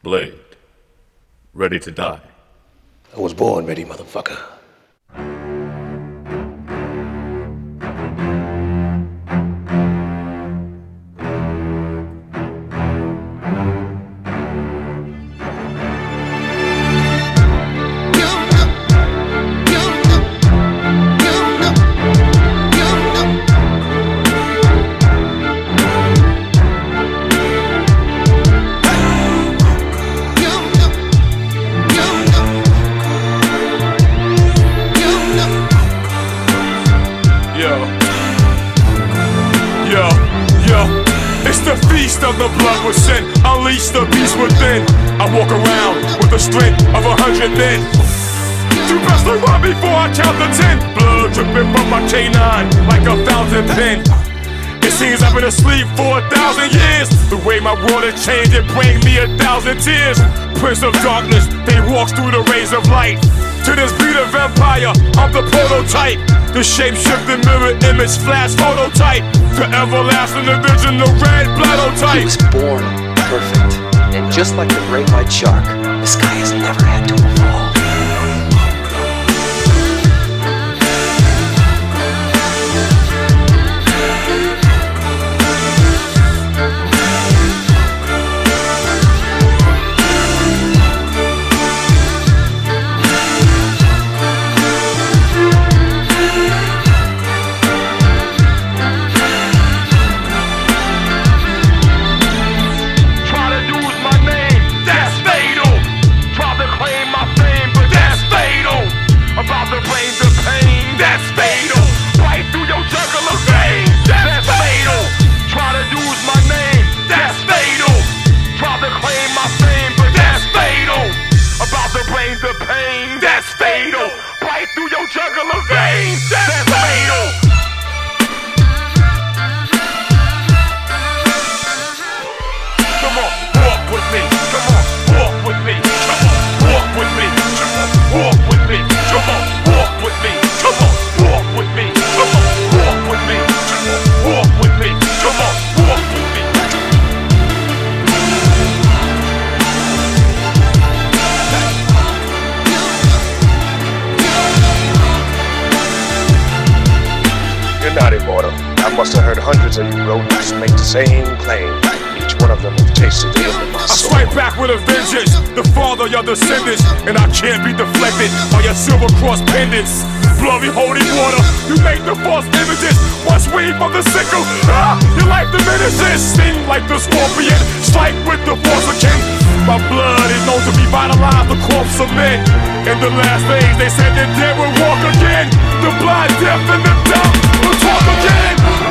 Blade. Ready to die. I was born ready, motherfucker. It's the feast of the blood was sin. Unleash the beast within. I walk around with the strength of 100 men. You best to run before I count to 10. Blood dripping from my canine like a fountain pen. It seems I've been asleep for 1,000 years. The way my world has changed, it brings me 1,000 tears. Prince of darkness, they walk through the rays of light. To this beat of empire, I'm the prototype. The shape-shifting mirror image flash phototype. The everlasting original red blood-o-type. He was born perfect, and just like the great white shark, the sky has never had to fall. The pain that's fatal, right through your jugular vein, that's fatal. Come on, walk with me. Come on, walk with me. Come on, walk with me. Come on, walk with me. Come on, walk with me. Come on, walk with me. Come on, walk with me. Come on, walk with me. Come on, walk with me. You're not immortal. I must have heard hundreds of you rodents make the same claim. Each one of them have tasted the end of my soul. I strike back with a vengeance, the father of your descendants, and I can't be deflected by your silver cross pendants. Bloody holy water, you make the false images. Once weed from the sickle, your life diminishes. Sting like the scorpion, strike with the force of kin. My blood is known to revitalize the corpse of men. In the last days, they said the dead will walk again. The blind, deaf, and the dumb will talk again.